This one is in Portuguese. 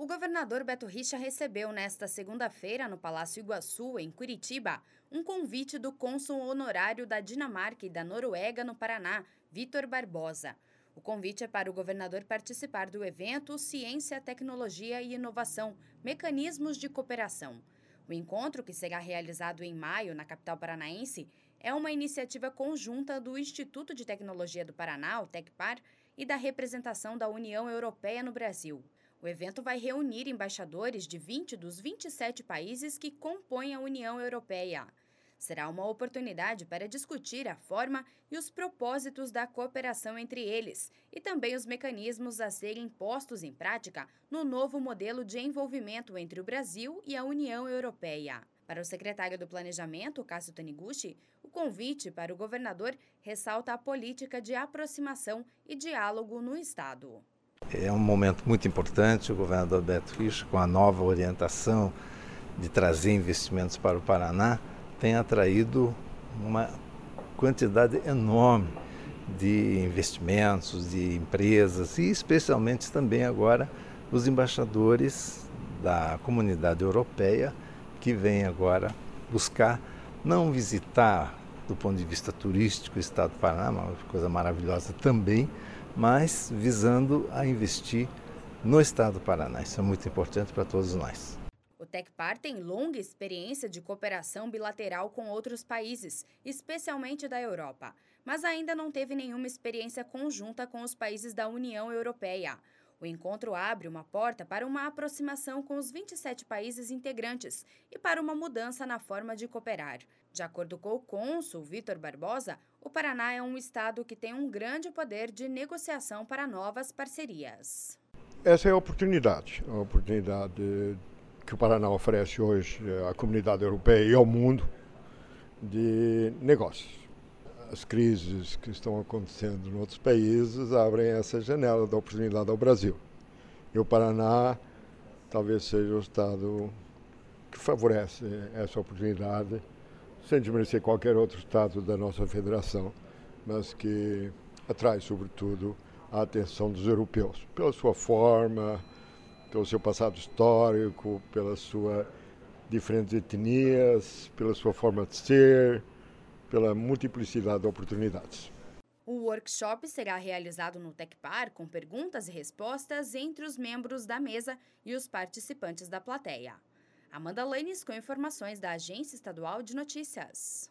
O governador Beto Richa recebeu nesta segunda-feira, no Palácio Iguaçu, em Curitiba, um convite do cônsul honorário da Dinamarca e da Noruega no Paraná, Vitor Barbosa. O convite é para o governador participar do evento Ciência, Tecnologia e Inovação, Mecanismos de Cooperação. O encontro, que será realizado em maio na capital paranaense, é uma iniciativa conjunta do Instituto de Tecnologia do Paraná, o TecPar, e da representação da União Europeia no Brasil. O evento vai reunir embaixadores de 20 dos 27 países que compõem a União Europeia. Será uma oportunidade para discutir a forma e os propósitos da cooperação entre eles e também os mecanismos a serem postos em prática no novo modelo de envolvimento entre o Brasil e a União Europeia. Para o secretário do Planejamento, Cássio Taniguchi, o convite para o governador ressalta a política de aproximação e diálogo no Estado. É um momento muito importante, o governador Beto Richa, com a nova orientação de trazer investimentos para o Paraná, tem atraído uma quantidade enorme de investimentos, de empresas e especialmente também agora os embaixadores da comunidade europeia que vêm agora buscar não visitar do ponto de vista turístico o estado do Paraná, uma coisa maravilhosa também, mas visando a investir no estado do Paraná. Isso é muito importante para todos nós. O TecPar tem longa experiência de cooperação bilateral com outros países, especialmente da Europa, mas ainda não teve nenhuma experiência conjunta com os países da União Europeia. O encontro abre uma porta para uma aproximação com os 27 países integrantes e para uma mudança na forma de cooperar. De acordo com o cônsul Vitor Barbosa, o Paraná é um estado que tem um grande poder de negociação para novas parcerias. Essa é a oportunidade que o Paraná oferece hoje à comunidade europeia e ao mundo de negócios. As crises que estão acontecendo em outros países abrem essa janela da oportunidade ao Brasil. E o Paraná talvez seja o estado que favorece essa oportunidade, sem desmerecer qualquer outro estado da nossa federação, mas que atrai, sobretudo, a atenção dos europeus, pela sua forma, pelo seu passado histórico, pela sua diferentes etnias, pela sua forma de ser, pela multiplicidade de oportunidades. O workshop será realizado no TecPar com perguntas e respostas entre os membros da mesa e os participantes da plateia. Amanda Lanes com informações da Agência Estadual de Notícias.